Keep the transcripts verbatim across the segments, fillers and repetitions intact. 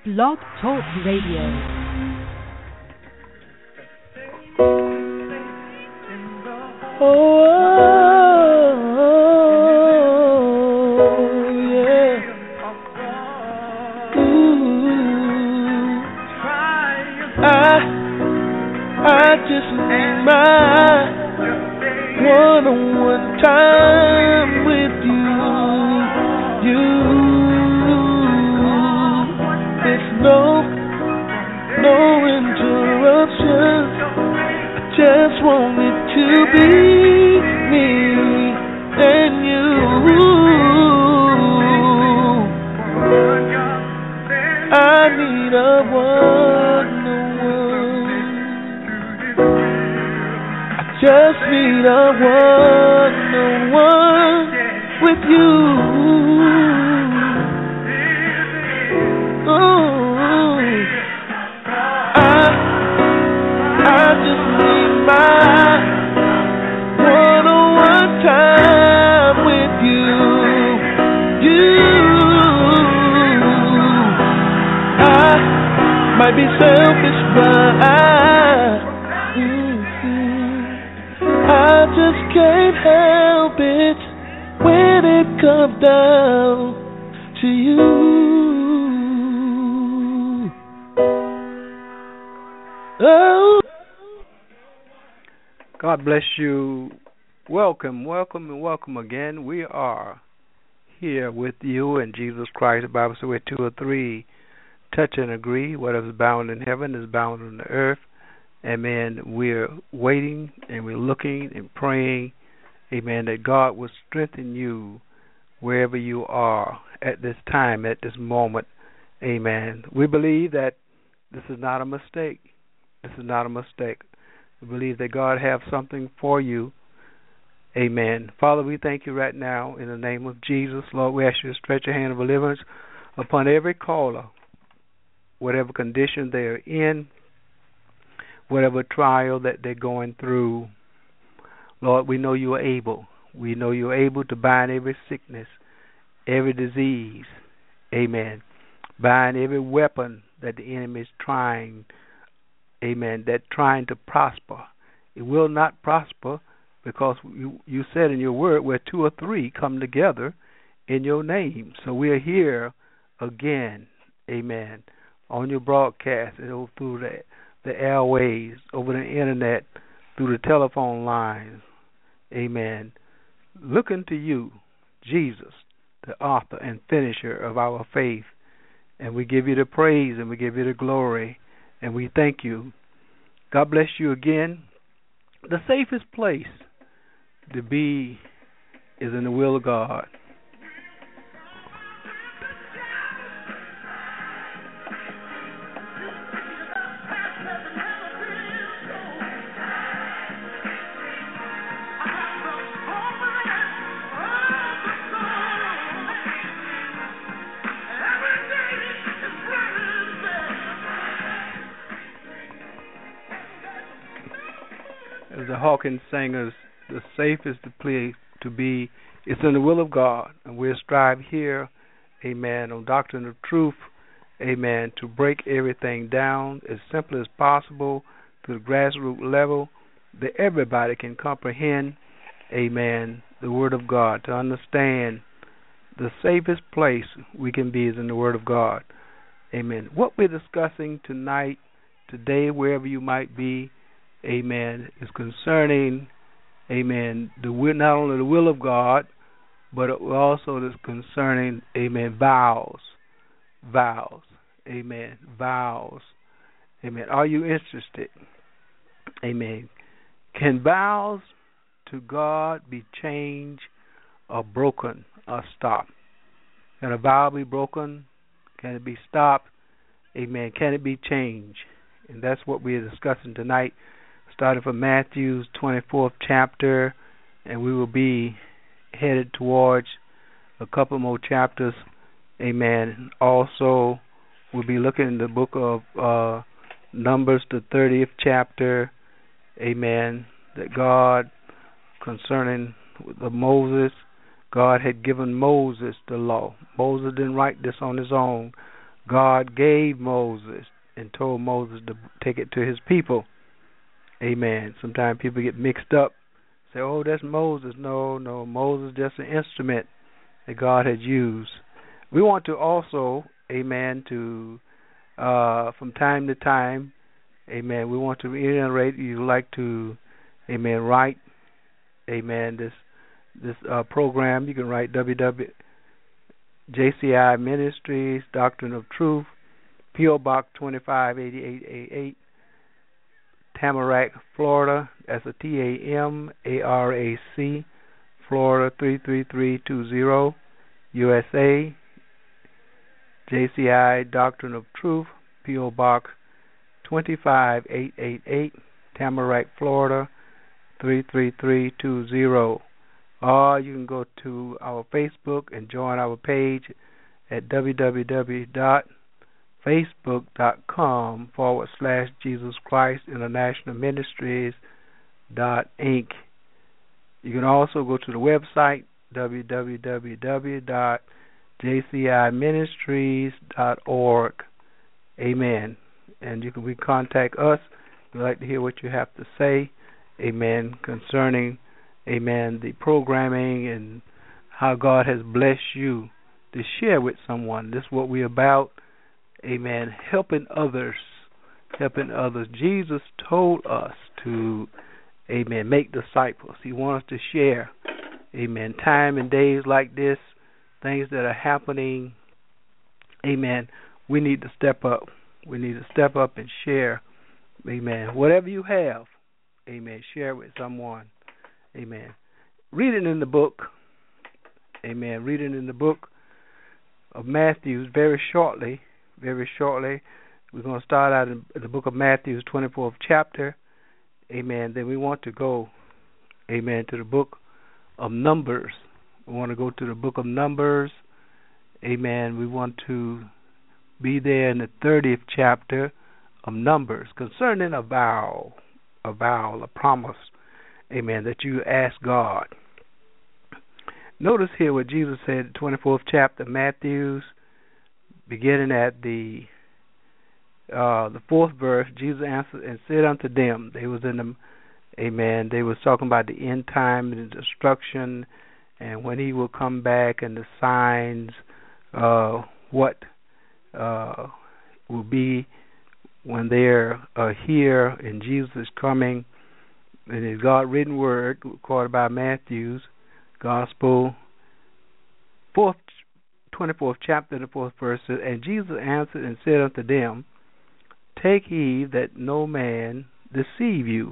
Blog Talk Radio. God bless you. Welcome, welcome, and welcome again. We are here with you in Jesus Christ. The Bible says where two or three touch and agree. Whatever is bound in heaven is bound on the earth. Amen. We're waiting and we're looking and praying, amen, that God will strengthen you wherever you are at this time, at this moment. Amen. We believe that this is not a mistake. This is not a mistake. We believe that God has something for you. Amen. Father, we thank you right now in the name of Jesus. Lord, we ask you to stretch your hand of deliverance upon every caller, whatever condition they are in, whatever trial that they're going through. Lord, we know you are able. We know you are able to bind every sickness, every disease. Amen. Bind every weapon that the enemy is trying, amen, that trying to prosper. It will not prosper because you, you said in your word where two or three come together in your name. So we are here again, amen, on your broadcast and through the, the airways, over the internet, through the telephone lines, amen. Looking to you, Jesus, the author and finisher of our faith. And we give you the praise and we give you the glory. And we thank you. God bless you again. The safest place to be is in the will of God. As the Hawkins singers, the safest place to be is in the will of God. And we'll strive here, amen, on Doctrine of Truth, amen, to break everything down as simply as possible to the grassroots level that everybody can comprehend, amen, the Word of God, to understand the safest place we can be is in the Word of God. Amen. What we're discussing tonight, today, wherever you might be, amen, is concerning, amen, the will, not only the will of God, but it also is concerning, amen, vows, vows, amen, vows, amen. Are you interested? Amen. Can vows to God be changed or broken or stopped? Can a vow be broken? Can it be stopped? Amen. Can it be changed? And that's what we're discussing tonight. Starting from Matthew's twenty-fourth chapter, and we will be headed towards a couple more chapters. Amen. Also, we'll be looking in the book of uh, Numbers, the thirtieth chapter. Amen. That God, concerning the Moses, God had given Moses the law. Moses didn't write this on his own. God gave Moses and told Moses to take it to his people. Amen. Sometimes people get mixed up. Say, oh, that's Moses. No, no, Moses is just an instrument that God had used. We want to also, amen, to, uh, from time to time, amen, we want to reiterate, you like to, amen, write, amen, this this uh, program. You can write W W J C I Ministries, Doctrine of Truth, P O Box twenty-five eighty-eight eighty-eight, Tamarac, Florida. That's a T A M A R A C, Florida three three three two zero, U S A. J C I Doctrine of Truth, P O Box twenty-five eight eighty-eight, Tamarac, Florida three three three two zero. Or you can go to our Facebook and join our page at www.facebook.com forward slash Jesus Christ International Ministries dot inc. You can also go to the website w w w dot j c i ministries dot org. Amen. And you can we contact us. We'd like to hear what you have to say, amen, concerning, amen, the programming and how God has blessed you to share with someone. This is what we're about, amen, helping others, helping others. Jesus told us to, amen, make disciples. He wants us to share, amen, time and days like this, things that are happening, amen, we need to step up. We need to step up and share, amen, whatever you have, amen, share with someone, amen. Read it in the book, amen, read it in the book of Matthew very shortly, very shortly. We're going to start out in the book of Matthew, twenty-fourth chapter, amen. Then we want to go, amen, to the book of Numbers. We want to go to the book of Numbers, amen. We want to be there in the thirtieth chapter of Numbers concerning a vow, a vow, a promise, amen, that you ask God. Notice here what Jesus said, the twenty-fourth chapter, Matthew, beginning at the uh, the fourth verse. Jesus answered and said unto them, they was in the, amen, they was talking about the end time and the destruction, and when he will come back and the signs, uh, what uh, will be when they're uh, here and Jesus is coming, and his God-written word, recorded by Matthew's Gospel, fourth, twenty-fourth chapter, the fourth verse, and Jesus answered and said unto them, take heed that no man deceive you,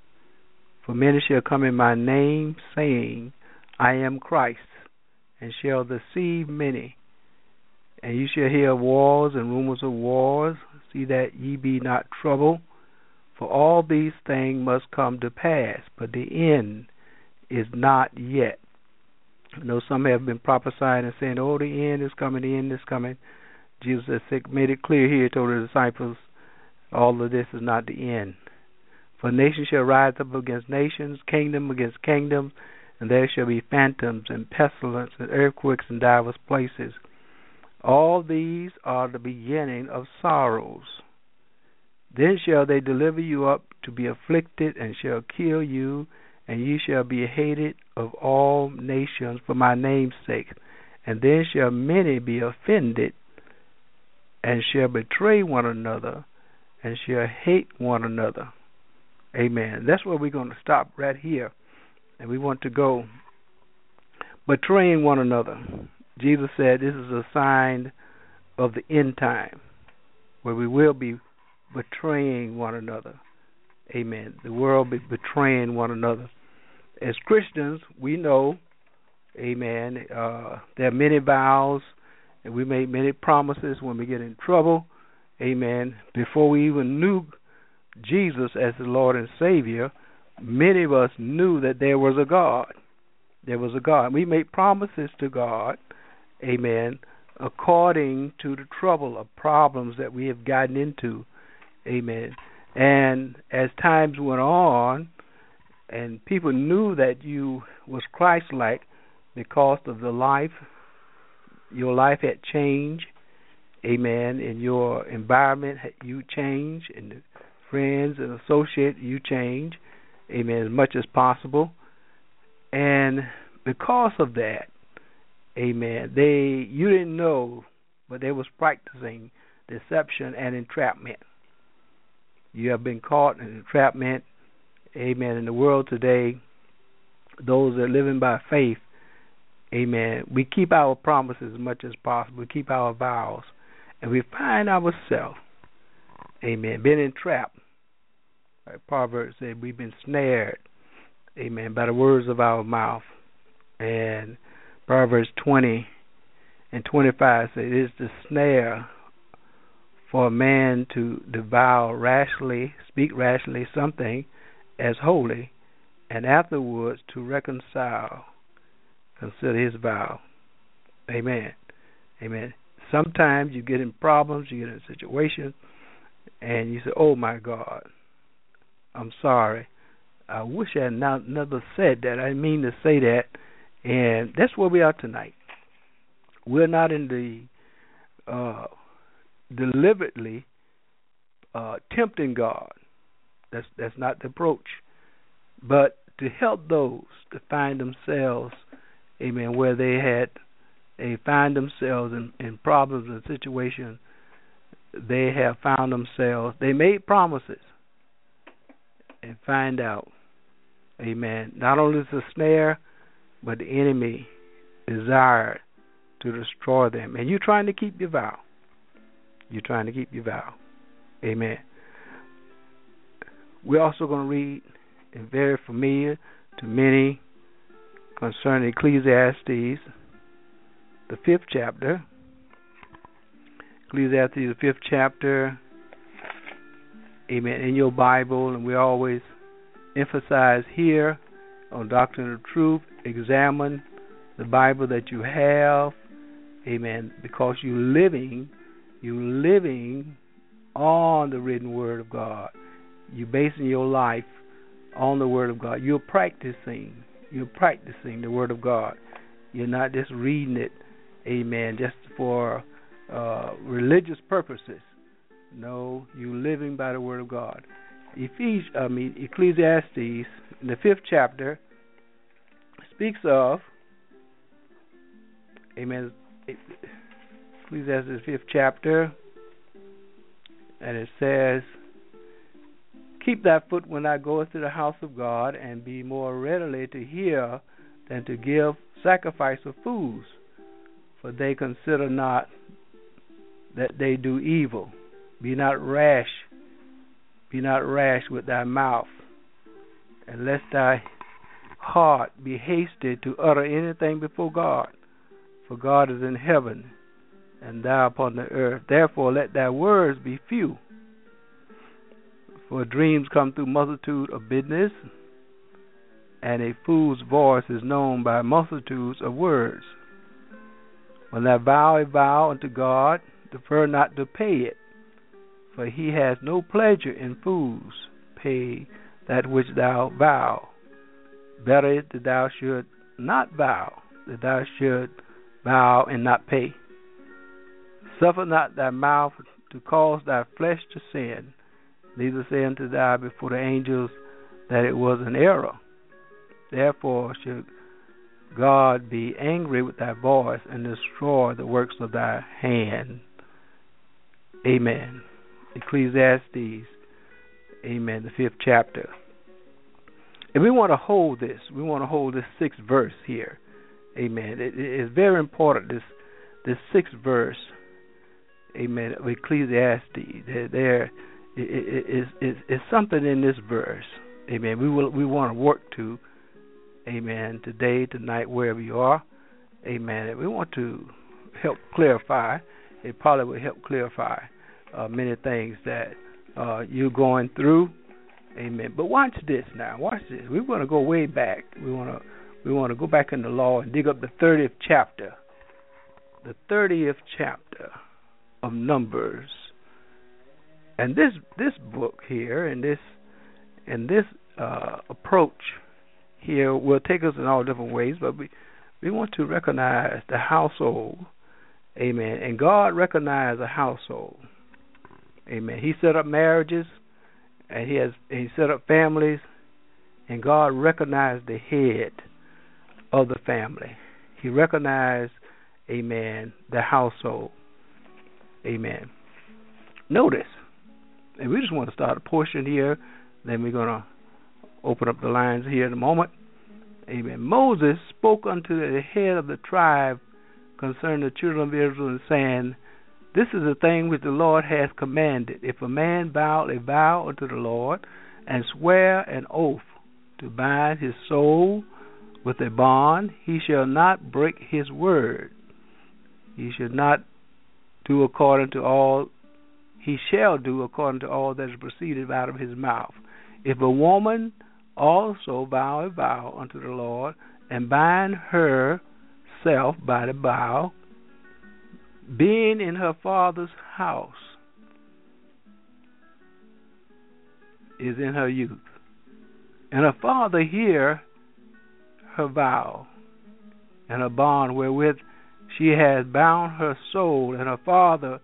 for many shall come in my name, saying, I am Christ, and shall deceive many. And you shall hear of wars and rumors of wars. See that ye be not troubled, for all these things must come to pass, but the end is not yet. I know some have been prophesying and saying, oh, the end is coming, the end is coming. Jesus has made it clear here, told the disciples, all of this is not the end. For nation shall rise up against nations, kingdom against kingdom, and there shall be phantoms and pestilence and earthquakes in divers places. All these are the beginning of sorrows. Then shall they deliver you up to be afflicted, and shall kill you, and ye shall be hated of all nations for my name's sake. And then shall many be offended, and shall betray one another, and shall hate one another. Amen. That's where we're going to stop right here. And we want to go betraying one another. Jesus said this is a sign of the end time, where we will be betraying one another. Amen. The world be betraying one another. As Christians, we know, amen, uh, there are many vows, and we make many promises when we get in trouble. Amen. Before we even knew Jesus as the Lord and Savior, many of us knew that there was a God. There was a God. We made promises to God, amen, according to the trouble of problems that we have gotten into. Amen. And as times went on, and people knew that you was Christ-like because of the life, your life had changed. Amen. In your environment, you change, and the friends and associates, you change. Amen. As much as possible. And because of that, amen, they you didn't know, but they was practicing deception and entrapment. You have been caught in entrapment. Amen. In the world today, those that are living by faith, amen, we keep our promises as much as possible. We keep our vows. And we find ourselves, amen, being entrapped. Like Proverbs said, we've been snared, amen, by the words of our mouth. And Proverbs twenty and twenty-five says, it is the snare for a man to devour rashly, speak rashly something as holy, and afterwards to reconcile, consider his vow. Amen. Amen. Sometimes you get in problems, you get in a situation, and you say, oh my God, I'm sorry. I wish I had not, never said that. I didn't mean to say that. And that's where we are tonight. We're not in the uh, deliberately uh, tempting God. That's that's not the approach. But to help those to find themselves, amen, where they had, they find themselves in, in problems and situations, they have found themselves, they made promises and find out, amen, not only is it a snare, but the enemy desired to destroy them. And you're trying to keep your vow. You're trying to keep your vow. Amen. We're also going to read, and very familiar to many, concerning Ecclesiastes, the fifth chapter. Ecclesiastes, the fifth chapter. Amen. In your Bible, and we always emphasize here on Doctrine of Truth, examine the Bible that you have. Amen. Because you're living, you're living on the written Word of God. You're basing your life on the Word of God. You're practicing. You're practicing the Word of God. You're not just reading it, amen, just for uh, religious purposes. No, you're living by the Word of God. Ephes- I mean, Ecclesiastes, in the fifth chapter, speaks of, amen, Ecclesiastes, fifth chapter, and it says, keep thy foot when thou goest to the house of God, and be more readily to hear than to give sacrifice of fools, for they consider not that they do evil. Be not rash, be not rash with thy mouth, and lest thy heart be hasty to utter anything before God, for God is in heaven, and thou upon the earth. Therefore let thy words be few, for dreams come through multitude of business, and a fool's voice is known by multitudes of words. When thou vow a vow unto God, defer not to pay it, for he has no pleasure in fools. Pay that which thou vow. Better is that thou should not vow, that thou should vow and not pay. Suffer not thy mouth to cause thy flesh to sin, neither say unto thou before the angels that it was an error. Therefore should God be angry with thy voice and destroy the works of thy hand. Amen. Ecclesiastes, amen, the fifth chapter. And we want to hold this. We want to hold this sixth verse here. Amen. It is very important, this this sixth verse, amen, of Ecclesiastes. There, there is, is, is something in this verse, amen, we will we want to work to, amen, today, tonight, wherever you are, amen. And we want to help clarify. It probably will help clarify uh, many things that uh, you're going through, amen. But watch this now. Watch this. We want to go way back. We want to we want to go back in the law and dig up the thirtieth chapter, the thirtieth chapter of Numbers. And this this book here, and this and this uh, approach here will take us in all different ways, but we we want to recognize the household, Amen. And God recognized a household. Amen. He set up marriages, and he has he set up families, and God recognized the head of the family. He recognized, amen, the household. Amen. Notice, and we just want to start a portion here, then we're going to open up the lines here in a moment. Amen. Moses spoke unto the head of the tribe concerning the children of Israel, saying, this is the thing which the Lord has commanded. If a man vow a vow unto the Lord, and swear an oath to bind his soul with a bond, he shall not break his word. He should not do according to all, he shall do according to all that is proceeded out of his mouth. If a woman also vow a vow unto the Lord, and bind herself by the vow, being in her father's house, is in her youth, and her father hear her vow, and her bond wherewith she has bound her soul, and her father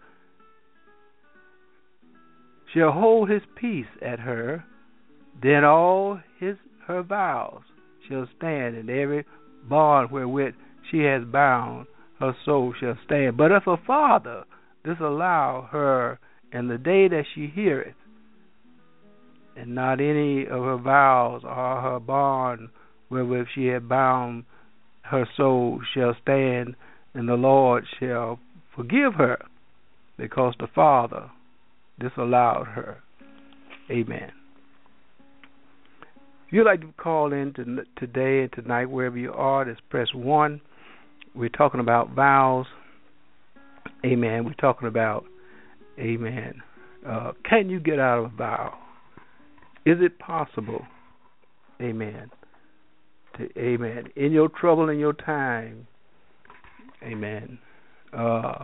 shall hold his peace at her, then all his her vows shall stand, and every bond wherewith she has bound her soul shall stand. But if her father disallow her in the day that she heareth, and not any of her vows or her bond wherewith she had bound her soul shall stand, and the Lord shall forgive her, because the father disallowed her. Amen. If you'd like to call in to, today and tonight, wherever you are, just press one. We're talking about vows. Amen. We're talking about, amen, uh, can you get out of a vow? Is it possible, amen, to, amen, in your trouble, in your time, amen. Uh,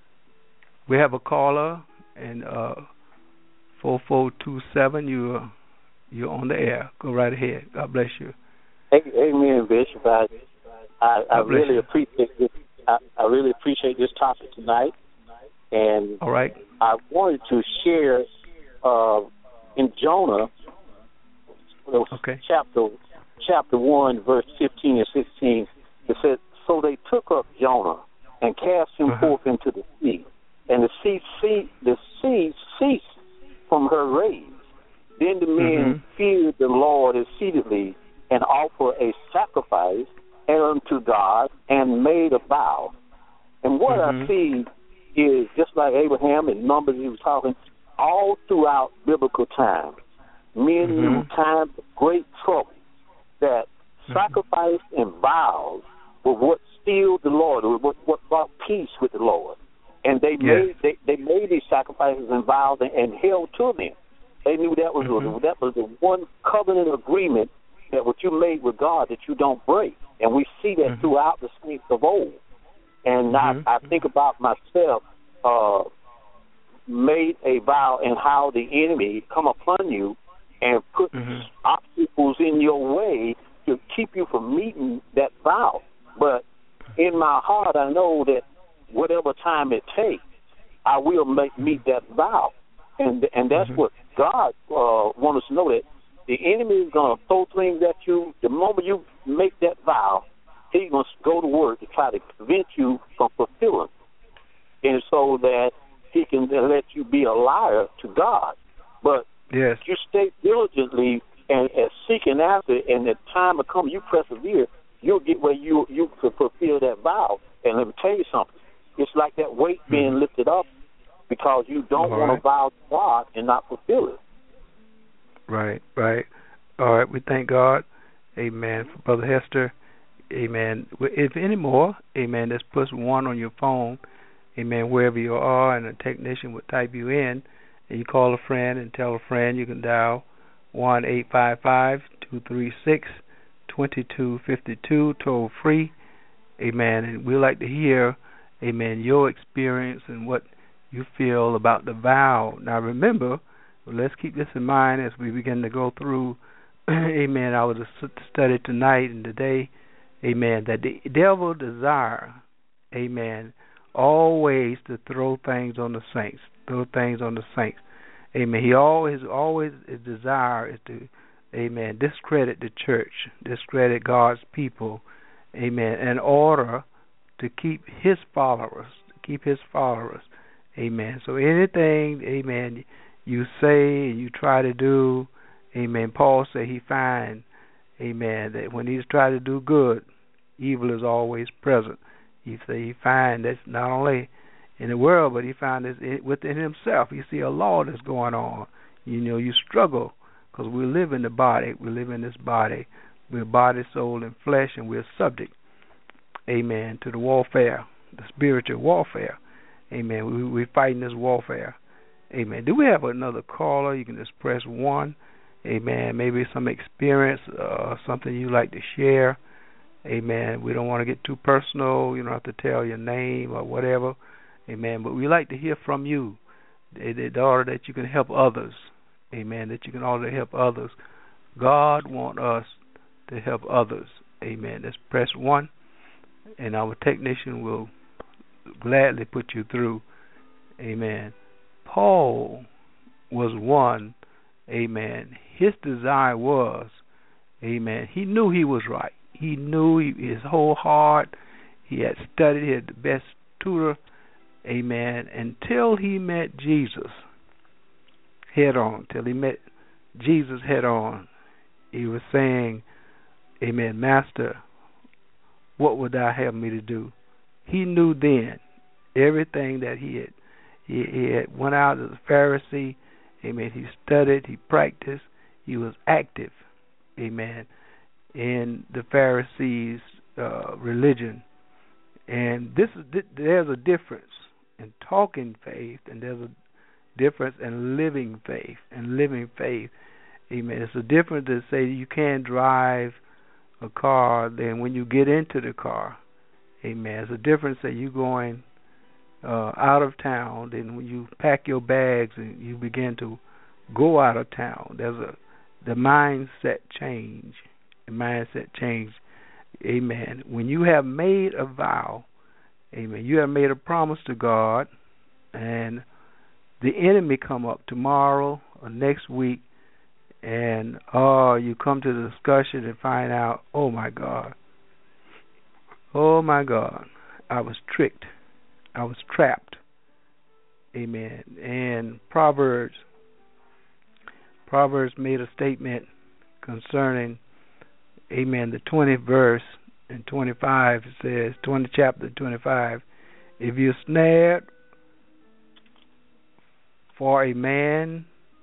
we have a caller, and uh, four four two seven, you're, you're on the air. Go right ahead. God bless you. Amen, Bishop. I, I, I really you. appreciate this. I, I really appreciate this topic tonight, and all right, I wanted to share uh, in Jonah, okay. chapter chapter one, verse fifteen and sixteen. It says, "So they took up Jonah and cast him uh-huh. forth into the sea, and the sea, sea the sea ceased from her rage. Then the men mm-hmm. feared the Lord exceedingly, and offered a sacrifice unto God, and made a vow." And what mm-hmm. I see is, just like Abraham and Numbers, he was talking, all throughout biblical times, men mm-hmm. knew times of great trouble, that mm-hmm. sacrifice and vows were what steeled the Lord, or what, what brought peace with the Lord. And they yes. made they, they made these sacrifices and vows and, and held to them. They knew that was mm-hmm. that was the one covenant agreement that what you made with God that you don't break. And we see that mm-hmm. throughout the saints of old. And mm-hmm. I, I think about myself, uh, made a vow, and how the enemy come upon you and put mm-hmm. obstacles in your way to keep you from meeting that vow. But in my heart, I know that whatever time it takes, I will make, meet that vow. And and that's mm-hmm. what God uh, wants us to know, that the enemy is going to throw things at you. The moment you make that vow, he's going to go to work to try to prevent you from fulfilling, and so that he can let you be a liar to God. But yes. you stay diligently and, and seeking after it, and the time will come, you persevere, you'll get where you you can fulfill that vow. And let me tell you something. It's like that weight mm-hmm. being lifted up, because you don't All want right. to vow to God and not fulfill it. Right, right. All right, we thank God, amen, for Brother Hester, amen. If any more, amen, just push one on your phone, amen, wherever you are, and a technician will type you in, and you call a friend and tell a friend. You can dial one eight five five, two three six, two two five two, toll free, amen, and we'd like to hear, amen, your experience and what you feel about the vow. Now remember, let's keep this in mind as we begin to go through, amen, our study tonight and today, amen, that the devil desire, amen, always to throw things on the saints, throw things on the saints. Amen. He always, always, his desire is to, amen, discredit the church, discredit God's people, amen, in order to keep his followers, to keep his followers, amen. So anything, amen, you say and you try to do, amen, Paul said he find, amen, that when he's trying to do good, evil is always present. He said he find that's not only in the world, but he found it within himself. You see a law that's going on. You know, you struggle because we live in the body. We live in this body. We're body, soul, and flesh, and we're subject, amen, to the warfare, the spiritual warfare. Amen. We, we're fighting this warfare. Amen. Do we have another caller? You can just press one. Amen. Maybe some experience, uh, something you like to share. Amen. We don't want to get too personal. You don't have to tell your name or whatever. Amen. But we like to hear from you, in order that you can help others. Amen. That you can also help others. God wants us to help others. Amen. Just press one, and our technician will gladly put you through. Amen. Paul was one. Amen. His desire was, amen, he knew he was right. He knew he, his whole heart. He had studied. He had the best tutor. Amen. Until he met Jesus head on. Till he met Jesus head on. He was saying, amen, Master, what would thou have me to do? He knew then everything that he had. He, he had went out as a Pharisee. Amen. He studied. He practiced. He was active. Amen. In the Pharisees' uh, religion. And this is there's a difference in talking faith, and there's a difference in living faith. And living faith, amen. It's a difference to say you can't drive a car. Then when you get into the car, amen. It's a difference that you going uh, out of town. Then when you pack your bags and you begin to go out of town, there's a the mindset change. The mindset change. Amen. When you have made a vow, amen, you have made a promise to God, and the enemy come up tomorrow or next week, and oh, you come to the discussion and find out, oh my God, oh my God, I was tricked, I was trapped. Amen. And Proverbs, Proverbs made a statement concerning, amen, the twentieth verse in twenty-five. It says, twentieth chapter twenty-five, if you're snared for a man,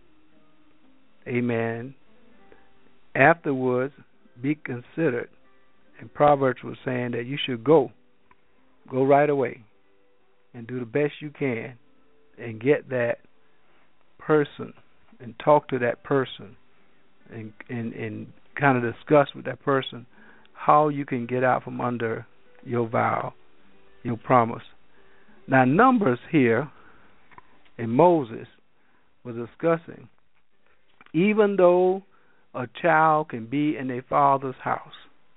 amen, afterwards be considered. And Proverbs was saying that you should go, go right away and do the best you can and get that person and talk to that person and and, and kind of discuss with that person how you can get out from under your vow, your promise. Now, Numbers here, and Moses was discussing, even though a child can be in their father's house,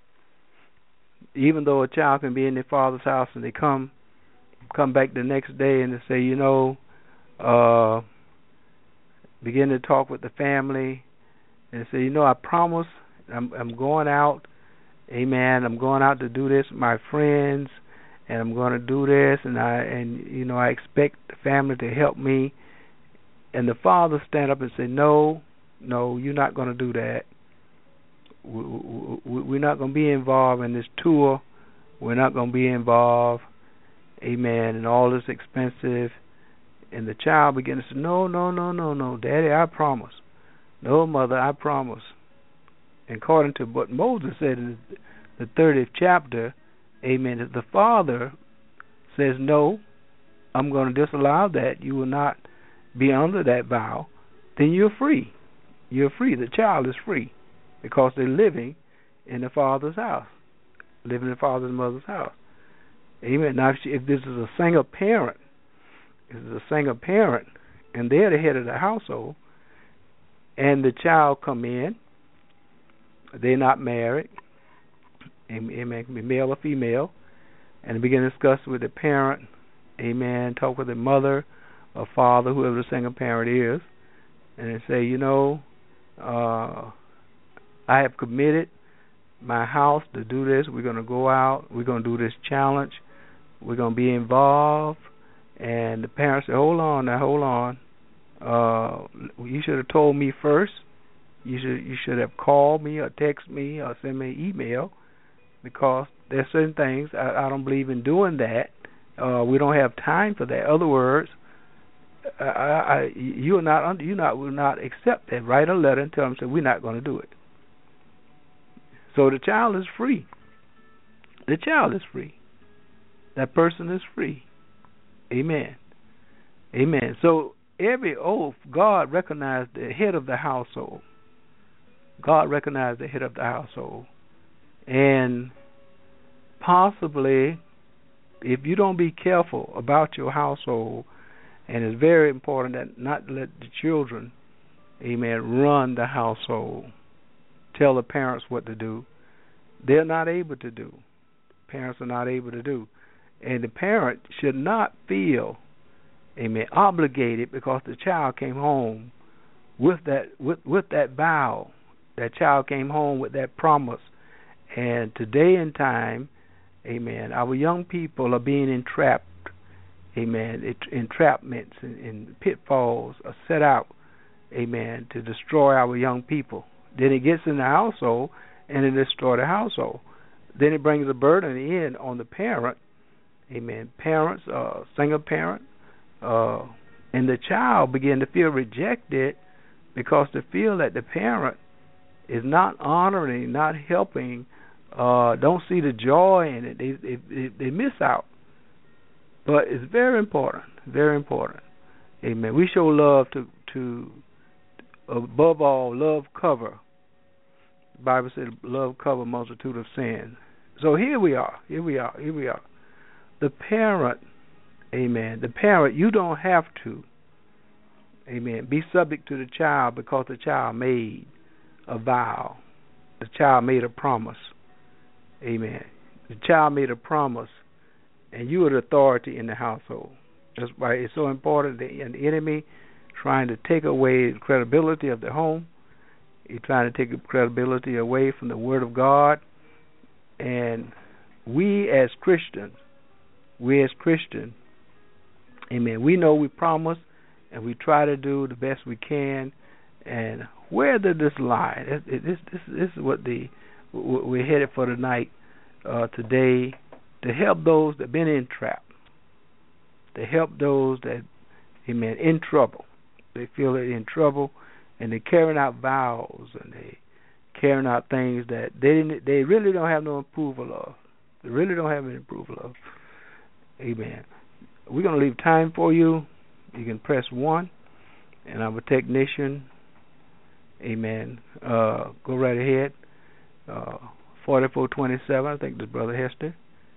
even though a child can be in their father's house, and they come come back the next day and they say, you know, uh, begin to talk with the family and say, you know, I promise I'm, I'm going out, amen, I'm going out to do this with my friends, and I'm going to do this, and I and you know I expect the family to help me. And the father stand up and say, no, no, you're not going to do that. We, we, we're not going to be involved in this tour. We're not going to be involved, amen, and all this expensive. And the child begins to say, no, no, no, no, no, Daddy, I promise. No, Mother, I promise. And according to what Moses said in the thirtieth chapter, amen, if the father says, no, I'm going to disallow that, you will not be under that vow, then you're free. You're free. The child is free because they're living in the father's house, living in the father's and mother's house. Amen. Now, if, she, if this is a single parent, this is a single parent, and they're the head of the household, and the child come in, they're not married, it may be male or female, and begin to discuss with the parent, amen, talk with the mother or father, whoever the single parent is, and say, you know, uh, I have committed my house to do this. We're going to go out. We're going to do this challenge. We're going to be involved. And the parents say, hold on now, hold on. Uh, you should have told me first. You should you should have called me or text me or send me an email, because there's certain things I, I don't believe in doing that. Uh, we don't have time for that. In other words, I, I, you are not you not will not accept that. Write a letter and tell them, say, we're not going to do it. So the child is free. The child is free. That person is free. Amen. Amen. So every oath, God recognized the head of the household. God recognized the head of the household. And possibly, if you don't be careful about your household, and it's very important that not let the children, amen, run the household, tell the parents what to do. They're not able to do. Parents are not able to do. And the parent should not feel, amen, obligated because the child came home with that with, with that vow. That child came home with that promise. And today in time, amen, our young people are being entrapped, amen, it, entrapments and, and pitfalls are set out, amen, to destroy our young people. Then it gets in the household and it destroys the household. Then it brings a burden in on the parent, amen, parents, uh, single parent, uh, and the child begin to feel rejected because they feel that the parent is not honoring, not helping, uh, don't see the joy in it. They, they, they miss out. But it's very important, very important, amen. We show love to, to above all, love cover. The Bible said love cover a multitude of sins. So here we are, here we are, here we are. The parent, amen, the parent, you don't have to, amen, be subject to the child because the child made a vow. The child made a promise, amen. The child made a promise, and you are the authority in the household. That's why it's so important that the enemy trying to take away the credibility of the home. He's trying to take the credibility away from the Word of God. And we as Christians, we as Christians, amen, we know we promise and we try to do the best we can. And where did this lie? This, this, this, this is what the we're headed for tonight, uh, today, to help those that have been entrapped, to help those that, amen, in trouble. They feel they're in trouble, and they're carrying out vows, and they carrying out things that they didn't, they really don't have no approval of. They really don't have any approval of. Amen. We're going to leave time for you. You can press one, and I'm a technician. Amen. Uh, go right ahead. Uh, forty-four twenty-seven, I think this Brother Hester.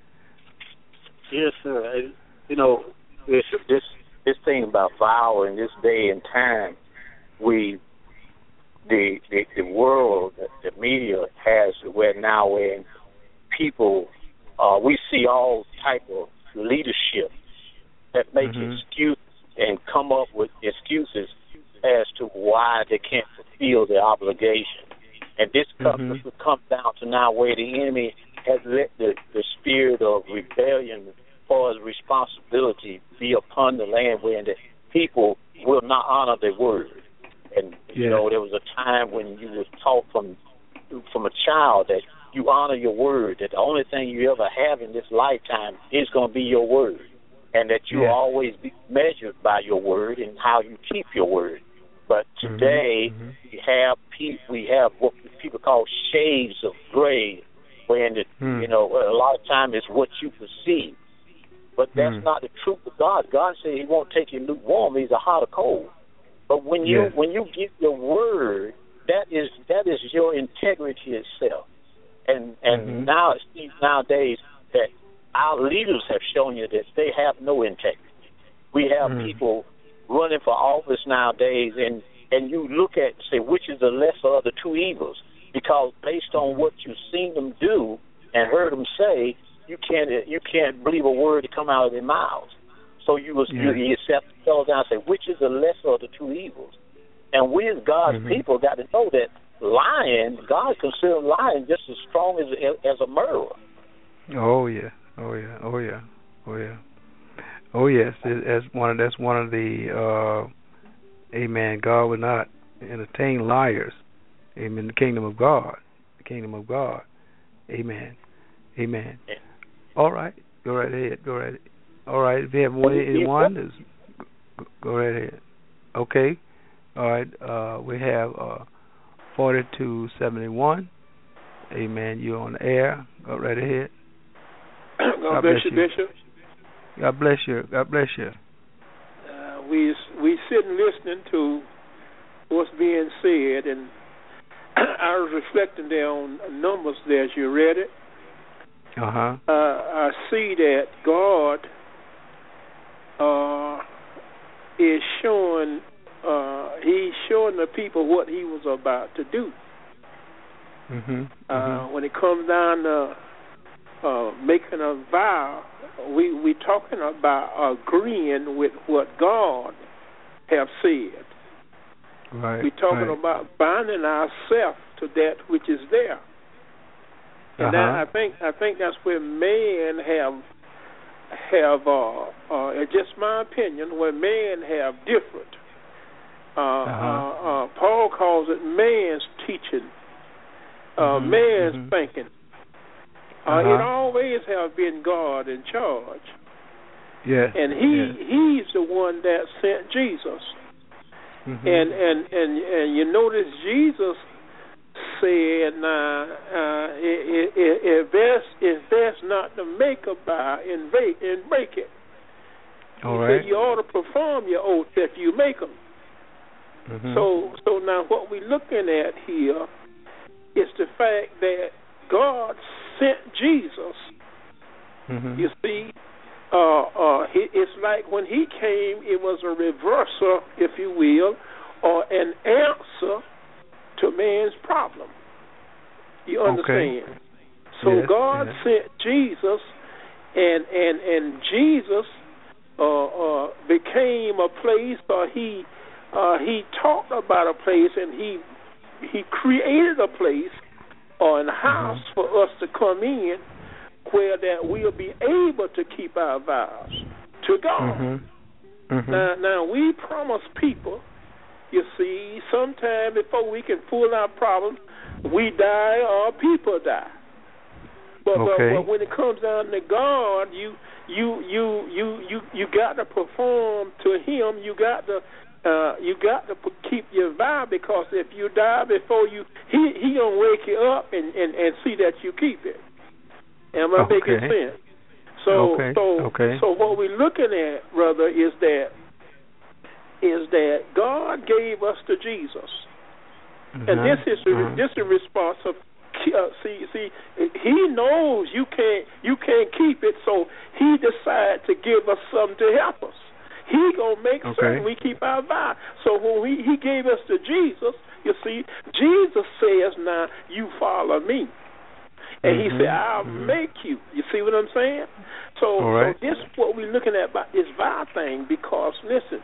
Yes, sir. I, you know, this this this thing about vow in this day and time, we the the, the world, the, the media has where now when people uh, we see all type of leadership that make mm-hmm. excuses and come up with excuses as to why they can't fulfill their obligation. And this comes, mm-hmm. comes down to now where the enemy has let the, the spirit of rebellion as far as responsibility be upon the land where the people will not honor their word. And, you yeah. know, there was a time when you were taught from from a child that you honor your word, that the only thing you ever have in this lifetime is going to be your word, and that you yeah. will always be measured by your word and how you keep your word. But today mm-hmm. we have people, we have what people call shades of gray, when the, mm. you know a lot of times it's what you perceive, but that's mm. not the truth of God. God said He won't take you lukewarm; He's a hot or cold. But when you yes. when you give your word, that is that is your integrity itself. And and mm-hmm. now it seems nowadays that our leaders have shown you that they have no integrity. We have mm. people running for office nowadays, and, and you look at, say, which is the lesser of the two evils, because based on what you've seen them do and heard them say, you can't you can't believe a word that come out of their mouths. So you was Yeah. you, you have to tell down and say, which is the lesser of the two evils? And we as God's Mhm. people got to know that lying, God considers lying just as strong as as a murderer. Oh yeah, oh yeah, oh yeah, oh yeah, oh yes. It, that's one of that's one of the uh, amen. God will not entertain liars. Amen. The kingdom of God, the kingdom of God. Amen. Amen. Yeah. All right, go right ahead. Go right. Ahead. All right. If you have one, anyone, is go, go right ahead. Okay. All right. Uh, we have uh, forty-two seventy-one. Amen. You're on the air. Go right ahead. God, God bless, bless you, Bishop. God bless you. God bless you. Uh, we we sitting listening to what's being said, and I was reflecting there on Numbers there as you read it. Uh-huh. Uh I see that God uh, is showing uh, He's showing the people what He was about to do. Mm-hmm. Uh, mm-hmm. When it comes down to uh, making a vow, we we talking about agreeing with what God have said. Right. We're talking right. about binding ourselves to that which is there. And uh-huh. that, I think I think that's where man have have uh, uh, it's just my opinion, where man have different. Uh, uh-huh. uh, uh, Paul calls it man's teaching, uh, mm-hmm. man's mm-hmm. thinking. Uh, uh-huh. It always have been God in charge. Yes. And he yes. he's the one that sent Jesus. Mm-hmm. And, and and and you notice Jesus said, "Now, uh, if there's if there's not to make a vow and break and break it." All he right. said you ought to perform your oath if you make them. Mm-hmm. So so now what we're looking at here is the fact that God sent Jesus. Mm-hmm. You see. Uh, uh, it's like when he came, it was a reversal, if you will, or an answer to man's problem. You understand? Okay. So yes, God yes. sent Jesus, and and and Jesus uh, uh, became a place, or he uh, he talked about a place, and he he created a place or a house mm-hmm. for us to come in, where that we'll be able to keep our vows to God. Mm-hmm. Mm-hmm. Now, now we promise people, you see, sometime before we can fool our problems, we die or people die. But, okay. but, but when it comes down to God, you you you you you you got to perform to Him. You got to uh, you got to keep your vow, because if you die before you, He He gonna wake you up and, and, and see that you keep it. Am I okay. making sense? So, okay. so, okay. so what we're looking at, brother, is that is that God gave us to Jesus, mm-hmm. and this is the, mm-hmm. this is the response of uh, see see He knows you can't you can't keep it, so He decided to give us something to help us. He gonna make okay. certain we keep our vow. So when we, He gave us to Jesus, you see, Jesus says, "Now you follow me." And mm-hmm. He said, "I'll mm-hmm. make you." You see what I'm saying? So, right. so this is what we're looking at about this vow thing. Because listen,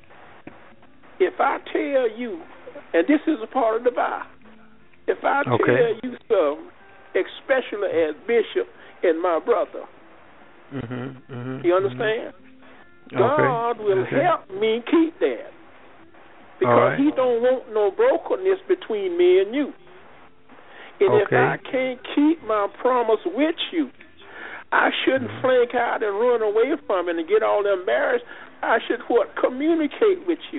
if I tell you, and this is a part of the vow, if I okay. tell you some, especially as bishop and my brother, mm-hmm. Mm-hmm. you understand? Mm-hmm. God okay. will okay. help me keep that, because right. He don't want no brokenness between me and you. And okay. if I can't keep my promise with you, I shouldn't mm-hmm. flake out and run away from it and get all embarrassed. I should what communicate with you.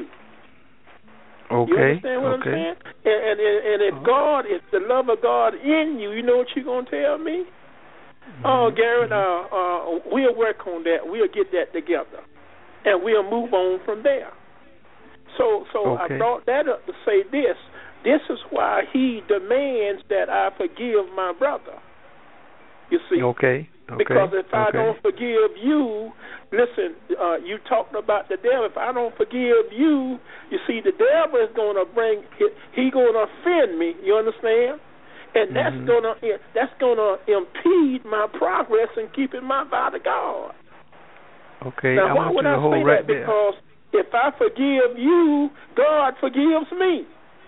Okay. You understand what okay. I'm saying? And, and, and if God, if the love of God in you, you know what you're going to tell me? Mm-hmm. Oh, Garrett, uh, uh, we'll work on that. We'll get that together. And we'll move on from there. So, so okay. I brought that up to say this. This is why He demands that I forgive my brother. You see? Okay. okay. Because if I okay. don't forgive you, listen, uh, you talking about the devil. If I don't forgive you, you see, the devil is going to bring, he going to offend me. You understand? And that's mm-hmm. going to that's going to impede my progress in keeping my vow to God. Okay, now, I why want would you to I hold say right that? there. Because if I forgive you, God forgives me.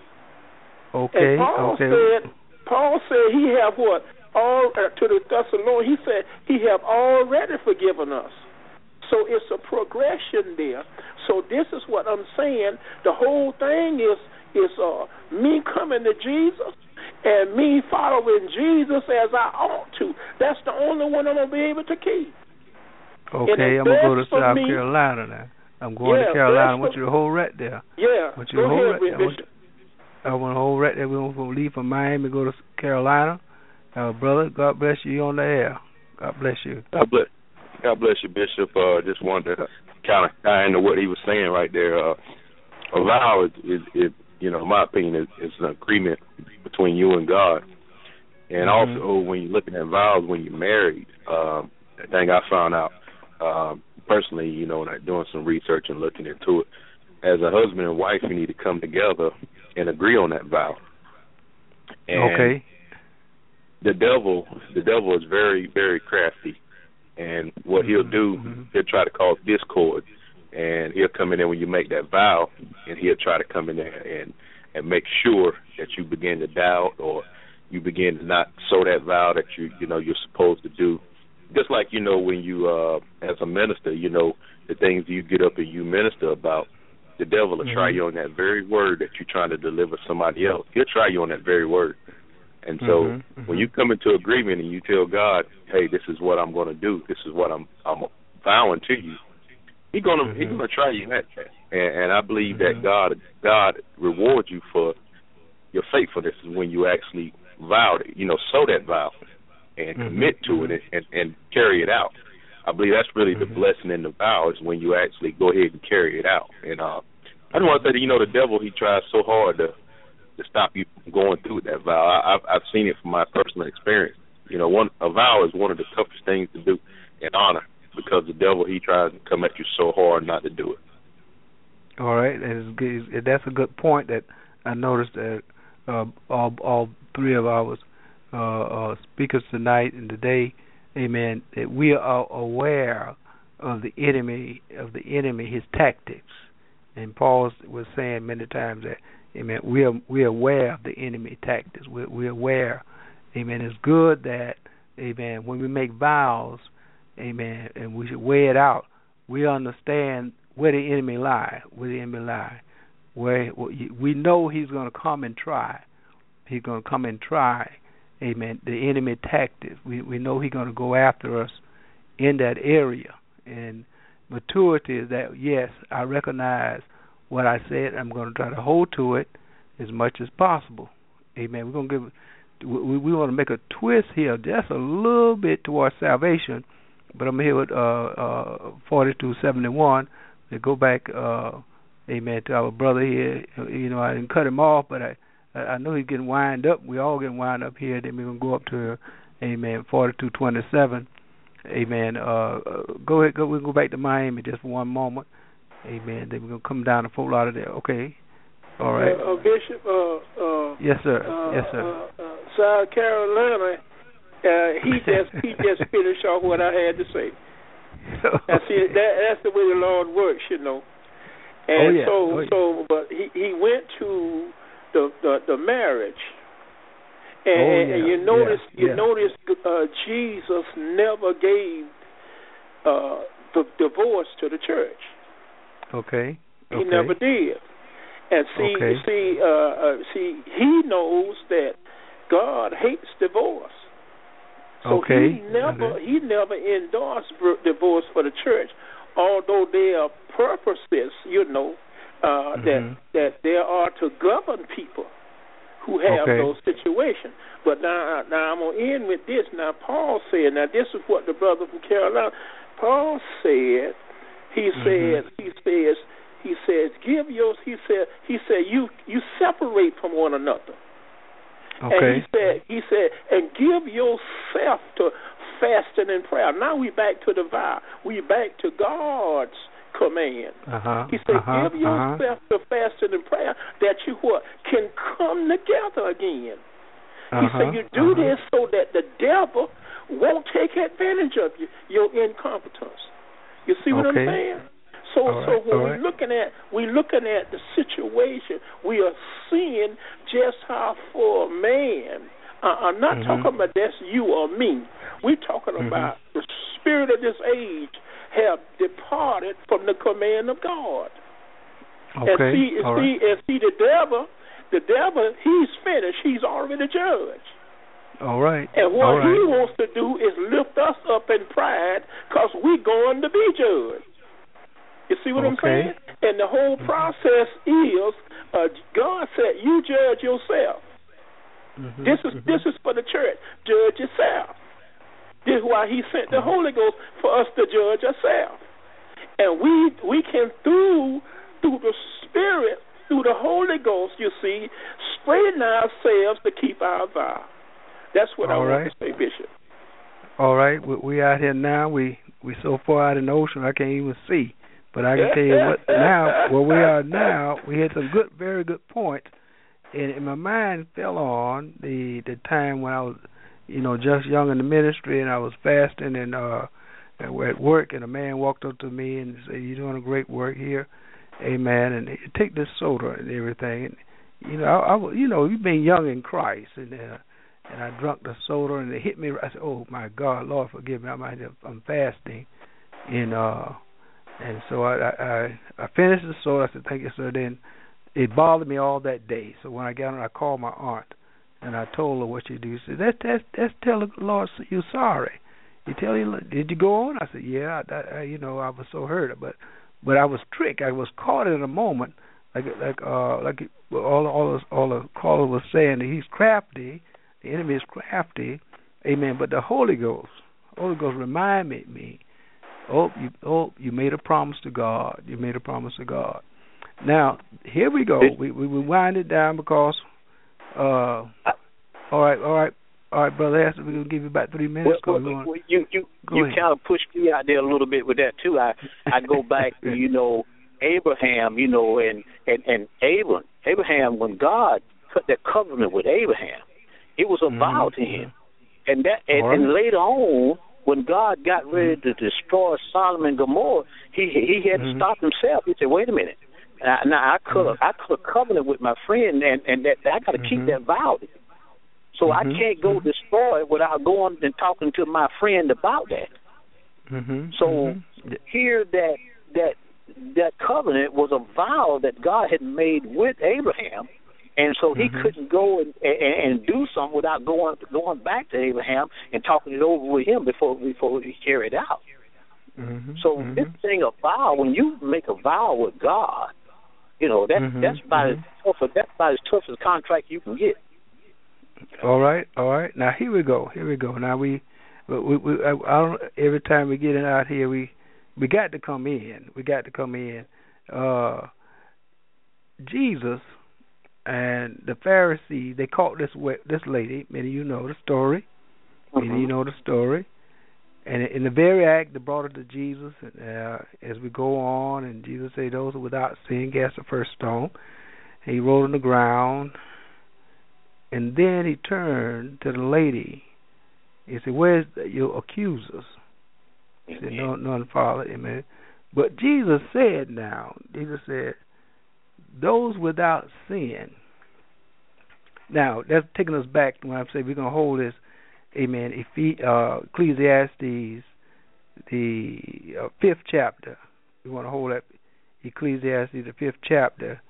Okay, and Paul okay. said, Paul said he have what? All uh, to the Thessalonians, he said he have already forgiven us. So it's a progression there. So this is what I'm saying. The whole thing is is uh, me coming to Jesus and me following Jesus as I ought to. That's the only one I'm gonna be able to keep. Okay, I'm gonna go to South me, Carolina now. I'm going yeah, to Carolina. I want for, you to hold right there. Yeah, I want you go to hold ahead, right there. I want, I want to hold right there. We're going to leave from Miami, go to Carolina. Uh, brother, God bless you. You're on the air. God bless you. God bless. God bless you, Bishop. Uh, just wanted to kind of tie into what he was saying right there. Uh, a vow is, is, is, you know, in my opinion, is, is an agreement between you and God. And mm-hmm. also, when you're looking at vows when you're married, um, the thing I found out um, personally, you know, like doing some research and looking into it, as a husband and wife, you need to come together and agree on that vow. And okay. The devil, the devil is very, very crafty. And what he'll do, mm-hmm. he'll try to cause discord, and he'll come in there when you make that vow, and he'll try to come in there and, and make sure that you begin to doubt or you begin to not sow that vow that you you know you're supposed to do. Just like, you know, when you, uh, as a minister, you know, the things you get up and you minister about, the devil will mm-hmm. try you on that very word that you're trying to deliver somebody else. He'll try you on that very word. And so mm-hmm, mm-hmm. when you come into agreement and you tell God, hey, this is what I'm going to do, this is what I'm I'm vowing to you, he's going to mm-hmm. he's going to try you at that. And, and I believe mm-hmm. that God God rewards you for your faithfulness when you actually vow, to, you know, sow that vow and mm-hmm. commit to mm-hmm. it and, and carry it out. I believe that's really mm-hmm. the blessing in the vow is when you actually go ahead and carry it out. And uh, I just want to say that, you know, the devil, he tries so hard to to stop you from going through that vow. I, I've I've seen it from my personal experience. You know, one a vow is one of the toughest things to do in honor because the devil, he tries to come at you so hard not to do it. All right, and it's, that's a good point that I noticed that uh, all all three of our uh, uh, speakers tonight and today, amen, that we are aware of the enemy of the enemy, his tactics. And Paul was saying many times that, amen, we are we are aware of the enemy tactics. We're, we're aware, amen. It's good that, amen, when we make vows, amen, and we should weigh it out, we understand where the enemy lie, where the enemy lie. Where we know he's going to come and try. He's going to come and try, amen, the enemy tactics. We we know he's going to go after us in that area. And maturity is that, yes, I recognize what I said. I'm going to try to hold to it as much as possible. Amen. We're going to give. We, we want to make a twist here, just a little bit towards salvation. But I'm here with uh, uh, forty-two seventy-one. To go back, uh, amen, to our brother here. You know, I didn't cut him off, but I, I know he's getting wind up. We all getting wind up here. Then we're gonna go up to, amen, forty-two twenty-seven. Amen. Uh, go ahead. Go. We'll go back to Miami just for one moment. Amen. Then we're gonna come down to Fort Lauderdale. Okay. All right. Uh, uh, Bishop. Uh, uh, yes, sir. Uh, yes, sir. Uh, uh, South Carolina. Uh, he just he just finished off what I had to say. Okay. Now, see, that, that's the way the Lord works, you know. And oh, yeah. so, oh, yeah. so, but he, he went to the the, the marriage, and, oh, and, yeah. and you notice yeah. you yeah. notice uh, Jesus never gave uh, the divorce to the church. Okay. He okay. never did. And see, okay. see, uh, uh, see, he knows that God hates divorce. So okay. he never okay. he never endorsed divorce for the church, although there are purposes, you know, uh, mm-hmm. that that there are to govern people who have okay. those situations. But now, now I'm gonna end with this. Now Paul said, now this is what the brother from Carolina, Paul said. He mm-hmm. said he says he says give your he said he said you you separate from one another. Okay. And he said, he said, and give yourself to fasting and prayer. Now we back to the vow. We back to God's command. Uh-huh. He said, uh-huh. give yourself uh-huh. to fasting and prayer that you what can come together again. Uh-huh. He said, you do uh-huh. this so that the devil won't take advantage of you, your incompetence. You see see what okay. I'm saying? So, all so right, when right. we're looking at we're looking at the situation, we are seeing just how for a man. Uh, I'm not mm-hmm. talking about that's you or me. We're talking mm-hmm. about the spirit of this age have departed from the command of God. Okay. And see, and all see, right. and see the devil. The devil, he's finished. He's already judged. All right. And what all right. he wants to do is lift us up in pride because we're going to be judged. You see what okay. I'm saying? And the whole process is, uh, God said, you judge yourself. Mm-hmm. This is mm-hmm. this is for the church. Judge yourself. This is why he sent the Holy Ghost for us to judge ourselves. And we we can, through through the Spirit, through the Holy Ghost, you see, straighten ourselves to keep our vow. That's what All I right. want to say, Bishop. All right. We, we out here now. We we so far out in the ocean I can't even see. But I can tell you what now, where we are now, we had some good, very good points. And, and my mind fell on the the time when I was, you know, just young in the ministry, and I was fasting and uh, at work, and a man walked up to me and said, "You're doing a great work here, amen." And he take this soda and everything. And you know, I, I you know, you've been young in Christ, and uh, and I drank the soda, and it hit me. I said, "Oh my God, Lord, forgive me. I'm I'm fasting," and uh. And so I, I I finished the soda. I said, "Thank you, sir." Then it bothered me all that day. So when I got on, I called my aunt, and I told her what you do. She said, "That's that's that's tell the Lord you're sorry." You tell you, did you go on? I said, "Yeah." I, I, you know, I was so hurt, but but I was tricked. I was caught in a moment, like like uh like all all all the caller was saying that he's crafty. The enemy is crafty, amen. But the Holy Ghost, Holy Ghost reminded me. Oh, you, oh, you made a promise to God. You made a promise to God. Now, here we go. We we, we wind it down because, uh, all right, all right, all right, Brother Esther, we're going to give you about three minutes. Well, well, well, you you, you kind of pushed me out there a little bit with that, too. I, I go back to, you know, Abraham, you know, and, and, and Abraham, Abraham, when God put that covenant with Abraham, it was a vow mm-hmm. to him. And that and, right. and later on, when God got ready to destroy Sodom and Gomorrah, he he had mm-hmm. to stop himself. He said, "Wait a minute. Now, now I could mm-hmm. I could covenant with my friend, and and that I got to mm-hmm. keep that vow. So mm-hmm. I can't go mm-hmm. destroy it without going and talking to my friend about that." Mm-hmm. So mm-hmm. here that that that covenant was a vow that God had made with Abraham. And so he mm-hmm. couldn't go and, and, and do something without going going back to Abraham and talking it over with him before before he carried it out. Mm-hmm. So mm-hmm. this thing of vow, when you make a vow with God, you know that mm-hmm. that's about mm-hmm. as tough that's about as tough as contract you can get. All right, all right. Now here we go. Here we go. Now we, we, we I, I don't. Every time we get it out here, we we got to come in. We got to come in. Uh, Jesus. And the Pharisees, they caught this this lady. Many of you know the story. Many of you know the story. And in the very act, they brought her to Jesus. And uh, as we go on, and Jesus said, "Those who without sin cast the first stone." And he rolled on the ground. And then he turned to the lady. He said, "Where's your accusers?" He said, "No, none, Father." Amen. But Jesus said, "Now," Jesus said, "those without sin." Now, that's taking us back when I say we're going to hold this, amen, uh, Ecclesiastes, the uh, fifth chapter. We want to hold that Ecclesiastes, the fifth chapter,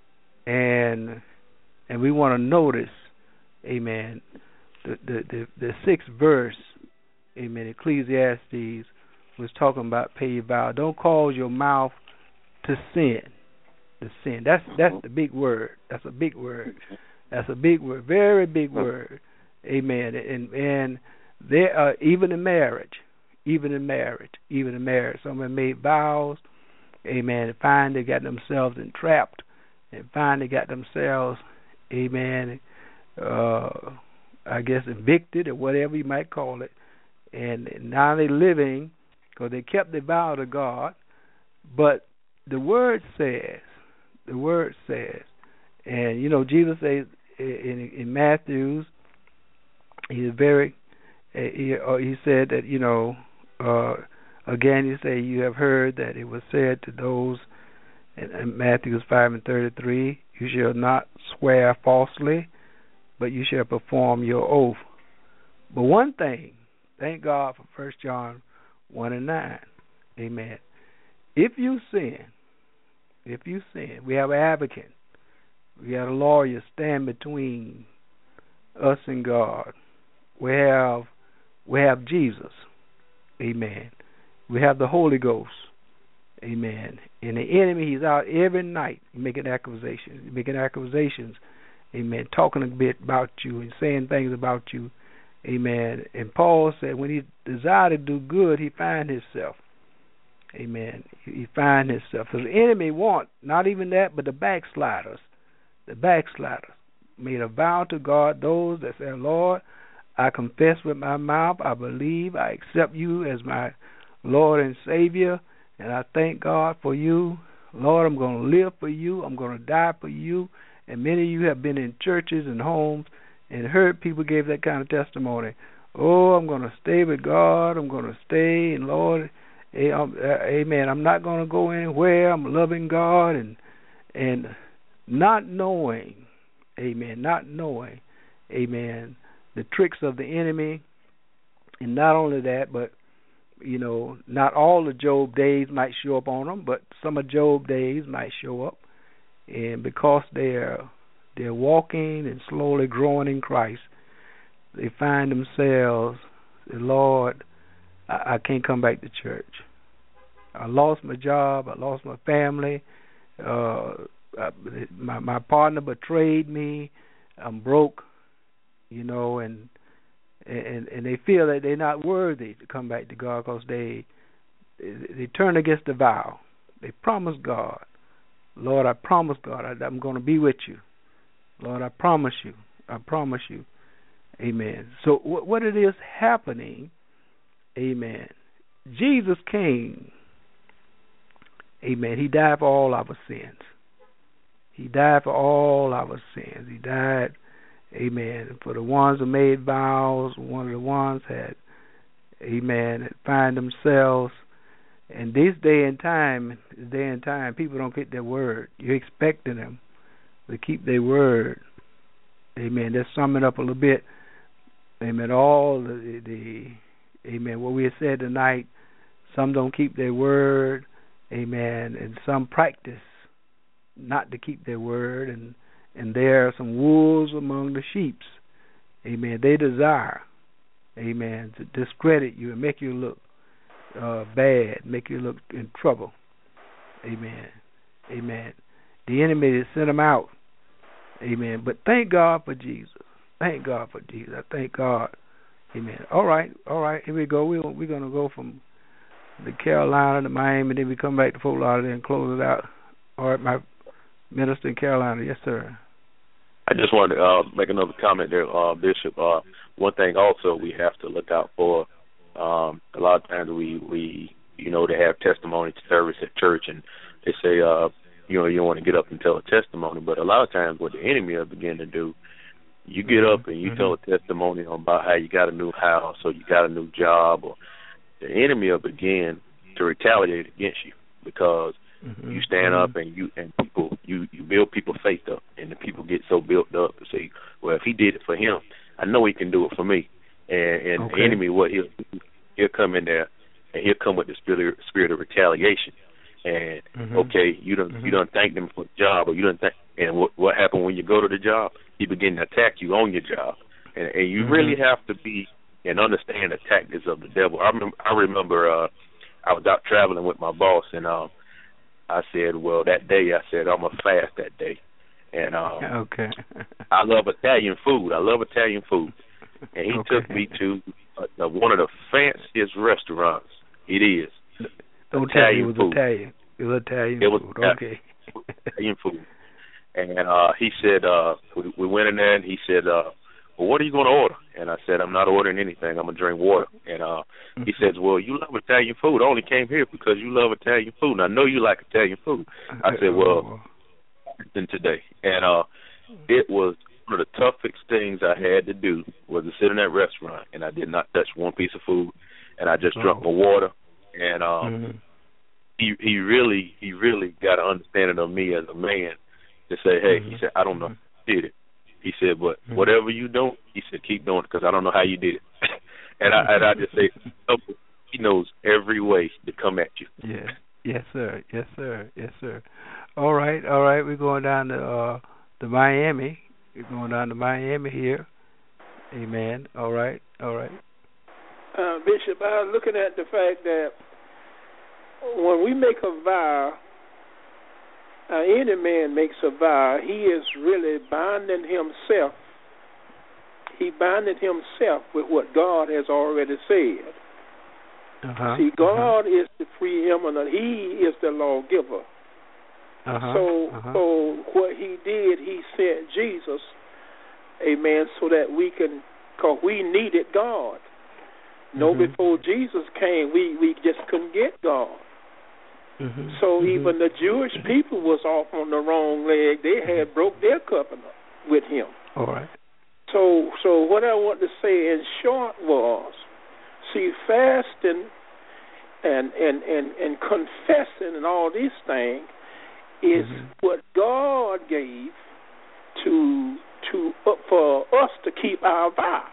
and and we want to notice, amen, the, the, the, the sixth verse, amen, Ecclesiastes was talking about pay your vow. Don't cause your mouth to sin. To sin. That's that's the big word. That's a big word. That's a big word. Very big word. Amen. And and there uh, even in marriage, even in marriage, even in marriage, someone made vows, amen, and find they got themselves entrapped and find they got themselves, amen, uh, I guess evicted or whatever you might call it. And now they're living because they kept their vow to God. But the word says, the word says, and you know, Jesus says in, in Matthew's, he's very, he, he said that, you know, uh, Again, you say you have heard that it was said to those in, in Matthew five and thirty-three, you shall not swear falsely, but you shall perform your oath. But one thing, thank God for First John one and nine. Amen. If you sin, if you sin, we have an advocate. We have a lawyer stand between us and God. We have we have Jesus. Amen. We have the Holy Ghost. Amen. And the enemy, he's out every night making accusations, making accusations. Amen. Talking a bit about you and saying things about you. Amen. And Paul said when he desired to do good, he find himself. Amen. He find himself. So the enemy want not even that, but the backsliders. The backsliders made a vow to God, those that say, Lord, I confess with my mouth, I believe, I accept you as my Lord and Savior, and I thank God for you. Lord, I'm going to live for you. I'm going to die for you. And many of you have been in churches and homes and heard people give that kind of testimony. Oh, I'm going to stay with God. I'm going to stay, and Lord, amen, I'm not going to go anywhere. I'm loving God, and and not knowing, amen, not knowing, amen, the tricks of the enemy. And not only that, but, you know, not all the Job days might show up on them, but some of Job days might show up. And because they're they're walking and slowly growing in Christ, they find themselves, Lord, I, I can't come back to church. I lost my job. I lost my family. Uh, I, my my partner betrayed me. I'm broke, you know, and and and they feel that they're not worthy to come back to God because they they turn against the vow. They promise God, Lord, I promise God I, I'm going to be with you. Lord, I promise you. I promise you. Amen. So what, what it is happening, amen, Jesus came, amen, he died for all our sins. He died for all our sins. He died, amen, for the ones who made vows, one of the ones had, amen, that find themselves. And this day and time, this day and time, people don't get their word. You're expecting them to keep their word. Amen. Let's sum it up a little bit. Amen. All the, the amen, what we have said tonight, some don't keep their word. Amen. And some practice not to keep their word. And, and there are some wolves among the sheep. Amen. They desire, amen, to discredit you and make you look uh, bad, make you look in trouble. Amen. Amen. The enemy has sent them out. Amen. But thank God for Jesus. Thank God for Jesus. I thank God. Amen. All right. All right. Here we go. We, we're going to go from the Carolina to Miami, and then we come back to Fort Lauderdale and close it out. All right, my minister in Carolina. Yes, sir. I just wanted to uh, make another comment there, uh, Bishop. Uh, one thing also we have to look out for, um, a lot of times we, we, you know, they have testimony service at church, and they say, uh, you know, you don't want to get up and tell a testimony, but a lot of times what the enemy will begin to do, you get up and you mm-hmm. tell a testimony about how you got a new house or you got a new job, or the enemy will begin to retaliate against you because mm-hmm. you stand mm-hmm. up and you and people you, you build people's faith up, and the people get so built up to say, well, if he did it for him, I know he can do it for me. And, and okay. the enemy, what he'll he'll come in there and he'll come with the spirit spirit of retaliation. And mm-hmm. okay, you don't mm-hmm. you don't thank them for the job, or you don't thank. And what what happened when you go to the job? He begin to attack you on your job, and, and you mm-hmm. really have to be and understand the tactics of the devil. I remember I remember uh, I was out traveling with my boss, and um, I said, well, that day I said I'm gonna fast that day, and um, okay, I love Italian food. I love Italian food, and he okay. took me to uh, one of the fanciest restaurants. It is. Don't Italian tell you it was food. Italian. It was Italian it was food. Italian, okay. Italian food. And uh, he said, uh, we, we went in there, and he said, uh, well, what are you going to order? And I said, I'm not ordering anything. I'm going to drink water. And uh, he says, well, you love Italian food. I only came here because you love Italian food. And I know you like Italian food. I said, well, then today. And uh, it was one of the toughest things I had to do was to sit in that restaurant, and I did not touch one piece of food. And I just drank oh. my water. and um, mm-hmm. he he really he really got an understanding of me as a man to say, hey, mm-hmm. he said, I don't know how you did it. He said, but mm-hmm. whatever you don't, he said, keep doing it because I don't know how you did it. and I and I just say, he knows every way to come at you. Yeah. Yes, sir. Yes, sir. Yes, sir. All right. All right. We're going down to uh, to Miami. We're going down to Miami here. Amen. All right. All right. Uh, Bishop, I was looking at the fact that when we make a vow, uh, any man makes a vow, he is really binding himself. He binding himself with what God has already said. Uh-huh. See, God uh-huh. is the preeminent. He is the lawgiver. Uh-huh. So, uh-huh. so what he did, he sent Jesus, amen, so that we can, because we needed God. No, mm-hmm. before Jesus came, we, we just couldn't get God. Mm-hmm. So mm-hmm. even the Jewish people was off on the wrong leg. They had broke their covenant with him. All right. So, so what I want to say in short was, see, fasting and and, and, and confessing and all these things is mm-hmm. what God gave to to uh, for us to keep our vow.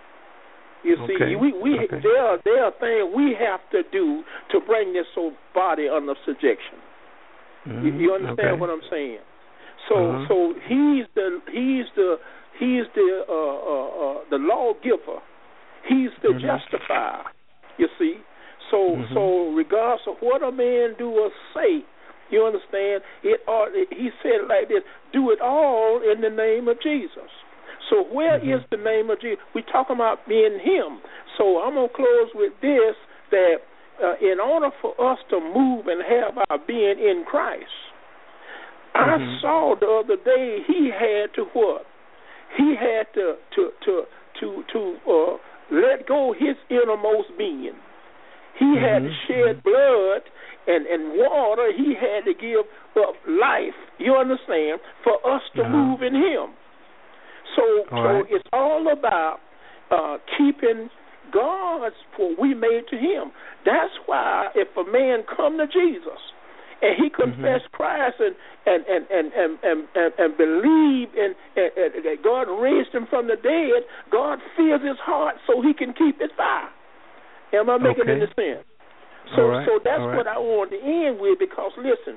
You see, okay. we, we okay. there are there are things we have to do to bring this whole body under subjection. Mm-hmm. You, you understand okay. what I'm saying? So uh-huh. so he's the he's the he's the uh, uh, uh, the lawgiver. He's the mm-hmm. justifier. You see. So mm-hmm. so regardless of what a man do or say, you understand it. Ought, he said it like this: do it all in the name of Jesus. So where mm-hmm. is the name of Jesus? We're talking about being him. So I'm going to close with this, that uh, in order for us to move and have our being in Christ, mm-hmm. I saw the other day he had to what? He had to to to to, to uh, let go his innermost being. He mm-hmm. had to shed blood and, and water. He had to give up life, you understand, for us to uh-huh. move in him. So, all so right. it's all about uh, keeping God's what we made to him. That's why if a man come to Jesus and he confess mm-hmm. Christ and and and and and, and, and, and believe in that God raised him from the dead, God fills his heart so he can keep his vow. Am I making okay. any sense? So, right. so that's right. what I want to end with, because listen,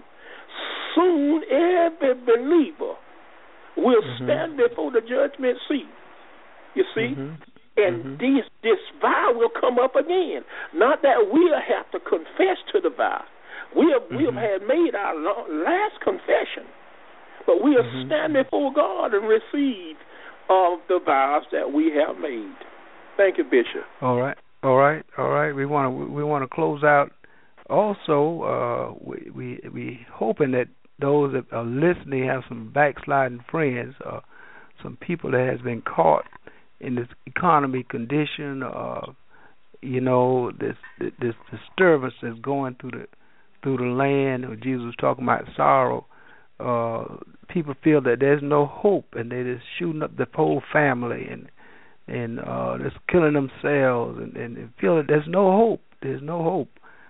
soon every believer will mm-hmm. stand before the judgment seat. You see? Mm-hmm. And mm-hmm. This, this vow will come up again. Not that we'll have to confess to the vow. We have, mm-hmm. we have had made our last confession. But we'll mm-hmm. stand before God and receive of the vows that we have made. Thank you, Bishop. All right. All right. All right. We want to we want to close out. Also, uh, we we we hoping that those that are listening have some backsliding friends, uh, some people that has been caught in this economy condition, uh, you know, this this disturbance that's going through the through the land. Or Jesus was talking about sorrow. Uh, people feel that there's no hope, and they're just shooting up the whole family and and uh, just killing themselves, and, and feel that there's no hope. There's no hope.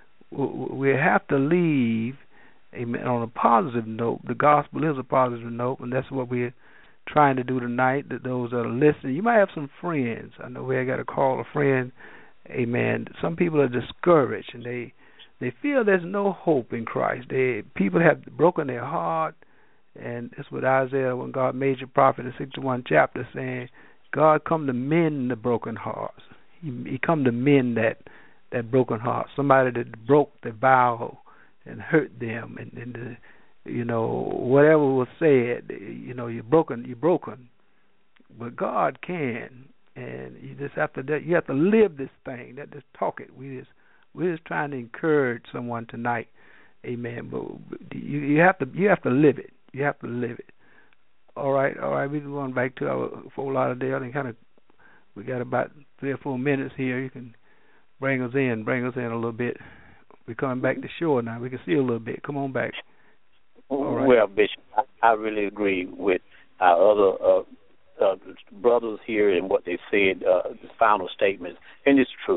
We have to leave. Amen. On a positive note, the gospel is a positive note, and that's what we're trying to do tonight. That those that are listening, you might have some friends. I know we got to call a friend. Amen. Some people are discouraged, and they they feel there's no hope in Christ. They people have broken their heart, and that's what Isaiah, when God made you prophet in sixty-one chapter, saying, God come to mend the broken hearts. He, he come to mend that that broken heart. Somebody that broke the vow and hurt them, and, and the, you know, whatever was said, you know, you're broken, you're broken. But God can, and you just have to, you have to live this thing. Not just talk it. We just, we're just trying to encourage someone tonight, amen. But you, you have to, you have to live it. You have to live it. All right, all right. We're going back to our Fort Lauderdale, and kind of, we got about three or four minutes here. You can bring us in, bring us in a little bit. We're coming back to shore now. We can see a little bit. Come on back. All right. Well, Bishop, I, I really agree with our other uh, uh, brothers here and what they said, uh, the final statements, and it's true.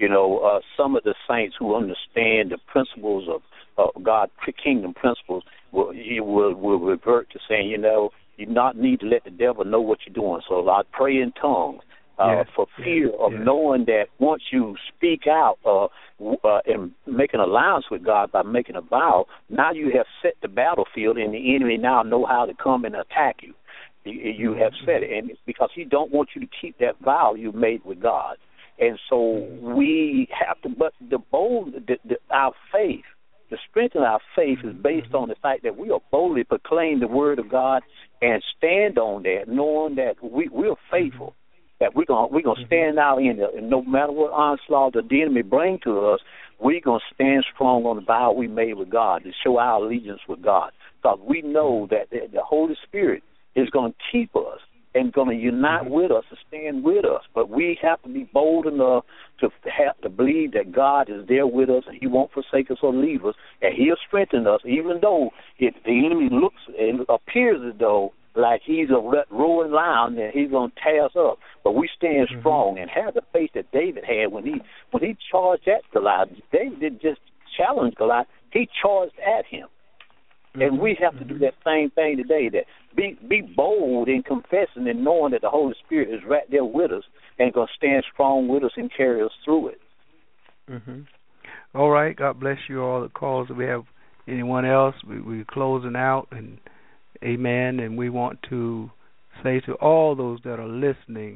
You know, uh, some of the saints who understand the principles of uh, God's kingdom principles will, you will will revert to saying, you know, you not need to let the devil know what you're doing. So I pray in tongues. Uh, yes, for fear yes, of yes. knowing that once you speak out uh, uh, and make an alliance with God by making a vow, now you have set the battlefield, and the enemy now know how to come and attack you. You, you have set it, and because he don't want you to keep that vow you made with God. And so we have to, but the bold, the, the, our faith, the strength of our faith is based on the fact that we are boldly proclaim the word of God and stand on that, knowing that we, we're faithful. That we're gonna we're gonna stand out in it, and no matter what onslaught the enemy bring to us, we're gonna stand strong on the vow we made with God to show our allegiance with God. Because we know that the, the Holy Spirit is gonna keep us and gonna unite mm-hmm. with us and stand with us. But we have to be bold enough to have to believe that God is there with us and He won't forsake us or leave us, and He'll strengthen us, even though if the enemy looks and appears as though like he's a roaring lion and he's going to tear us up. But we stand mm-hmm. strong and have the faith that David had when he when he charged at Goliath. David didn't just challenge Goliath, he charged at him. Mm-hmm. And we have to mm-hmm. do that same thing today, that be be bold in confessing and knowing that the Holy Spirit is right there with us and going to stand strong with us and carry us through it. Mm-hmm. All right. God bless you all. The calls that we have. Anyone else? We, we're closing out, and amen, and we want to say to all those that are listening,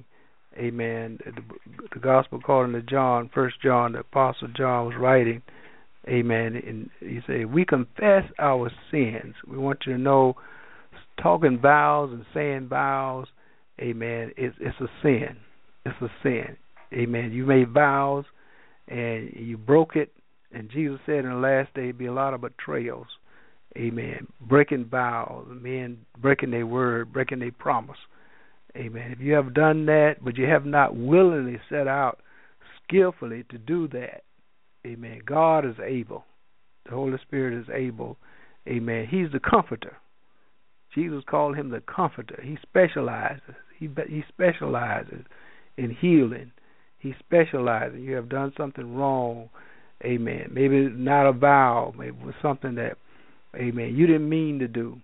amen, the, the gospel according to John, First John, the Apostle John was writing, amen, and he said, we confess our sins. We want you to know, talking vows and saying vows, amen, it's, it's a sin. It's a sin, amen. You made vows, and you broke it, and Jesus said in the last day, there'd be a lot of betrayals. Amen. Breaking vows, men breaking their word, breaking their promise. Amen. If you have done that, but you have not willingly set out skillfully to do that, amen, God is able. The Holy Spirit is able. Amen. He's the comforter. Jesus called him the comforter. He specializes. He he specializes in healing. He specializes. You have done something wrong. Amen. Maybe not a vow. Maybe it was something that, amen, you didn't mean to do.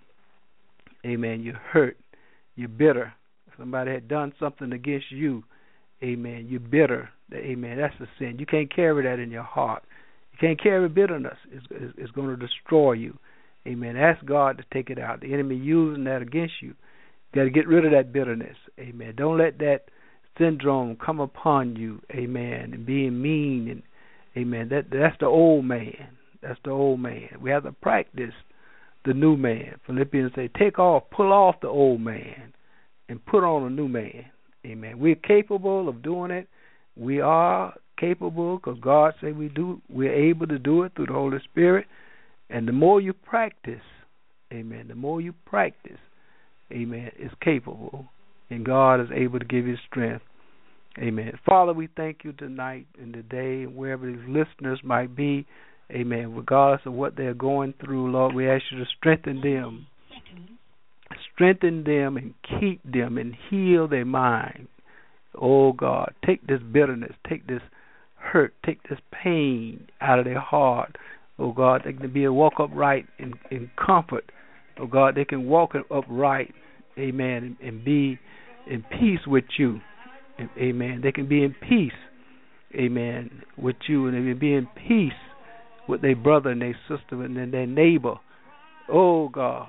Amen. You're hurt. You're bitter. Somebody had done something against you. Amen. You're bitter. Amen. That's a sin. You can't carry that in your heart. You can't carry bitterness. It's, it's, it's going to destroy you. Amen. Ask God to take it out. The enemy using that against you. You got to get rid of that bitterness. Amen. Don't let that syndrome come upon you. Amen. And being mean and amen. That that's the old man. That's the old man. We have to practice the new man. Philippians say, take off, pull off the old man and put on a new man. Amen. We're capable of doing it. We are capable because God said we do. We're able to do it through the Holy Spirit. And the more you practice, amen, the more you practice, amen, is capable. And God is able to give you strength. Amen. Father, we thank you tonight and today, wherever these listeners might be, amen, regardless of what they're going through, Lord, we ask you to strengthen them. Strengthen them and keep them and heal their mind. Oh, God, take this bitterness, take this hurt, take this pain out of their heart. Oh, God, they can be a walk upright in, in comfort. Oh, God, they can walk upright, amen, and, and be in peace with you. Amen. They can be in peace, amen, with you, and they can be in peace with their brother and their sister and their neighbor. Oh, God,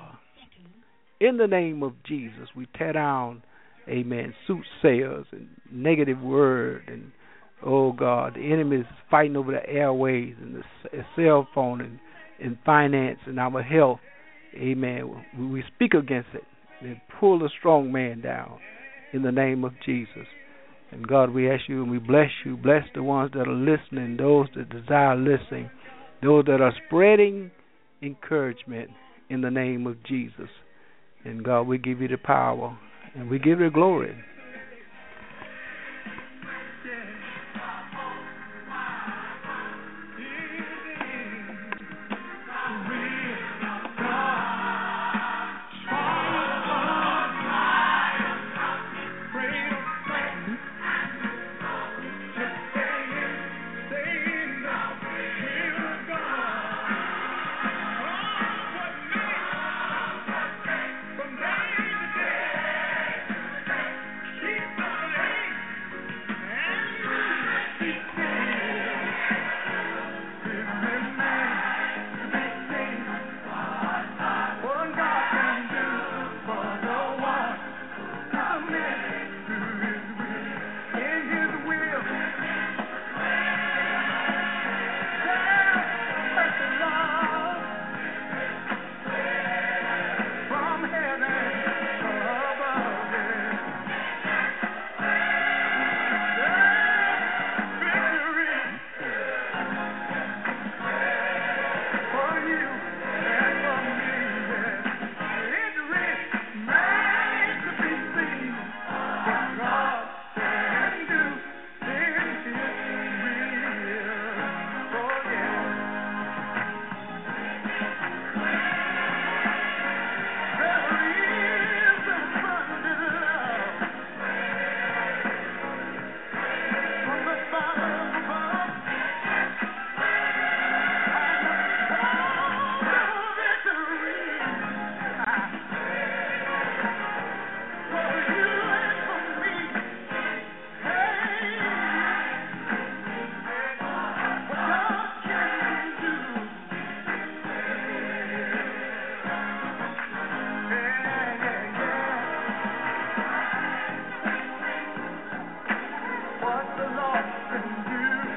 in the name of Jesus, we tear down, amen, soothsayers and negative word. And, oh, God, the enemy is fighting over the airways and the cell phone and, and finance and our health. Amen. We, we speak against it and pull the strong man down in the name of Jesus. And God, we ask you and we bless you. Bless the ones that are listening, those that desire listening, those that are spreading encouragement in the name of Jesus. And God, we give you the power and we give you the glory. trust in you.